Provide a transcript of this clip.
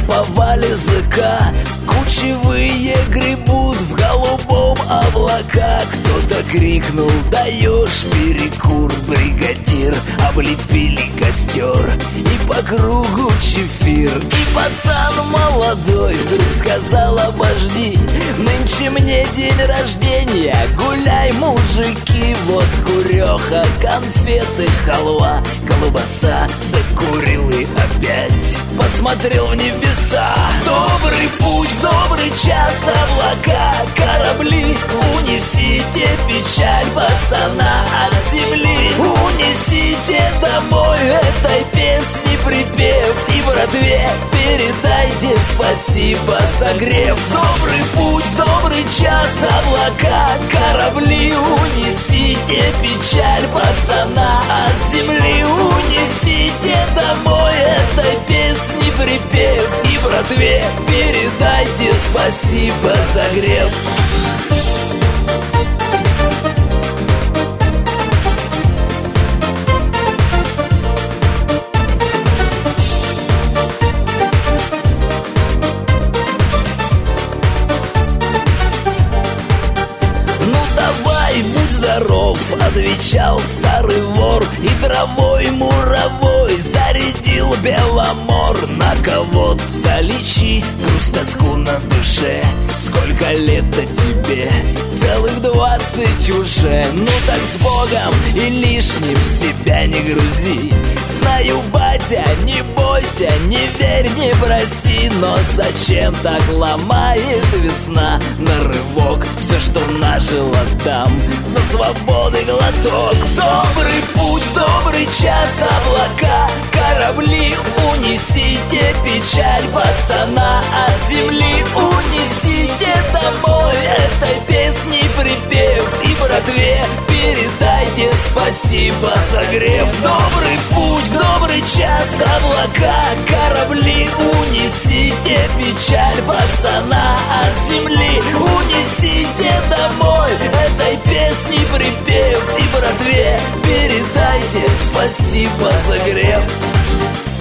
Повали языка, кучевые гребут в голубом облака. Кто-то крикнул: даешь перекур, бригадир. Облепили костер и по кругу чефир. И пацан молодой вдруг сказал: обожди, нынче мне день рождения, гуляй, мужики. Вот куреха, конфеты, халва, колбаса. Закурил и опять посмотрел в небеса. Добрый путь, добрый час, облака, корабли. Унесите печаль пацана от земли. Унесите домой этой песни припев. И братве передайте спасибо, согрев. Добрый путь, добрый час, облака, корабли. Унесите печаль пацана от земли. Унесите домой этой песни припев. И братве передайте спасибо, согрев. Отвечал старый вор, и травой муровой зарядил Беломор. На кого-то залечи грусть, тоску на душе. Сколько лет-то тебе? Целых 20 уже. Ну так с Богом и лишним себя не грузи. Знаю, батя, не бойся, не верь, не проси. Но зачем так ломает весна на рывок все, что нажил отдам за свободы глоток. Добрый путь, добрый час, облака, корабли. Унесите печаль пацана от земли. Унесите домой этой песни припев. И братве передайте спасибо, согрев. Добрый путь, добрый час, облака, корабли. Унесите печаль пацана от земли. Унесите домой этой песни припев. И братве передайте спасибо, согрев.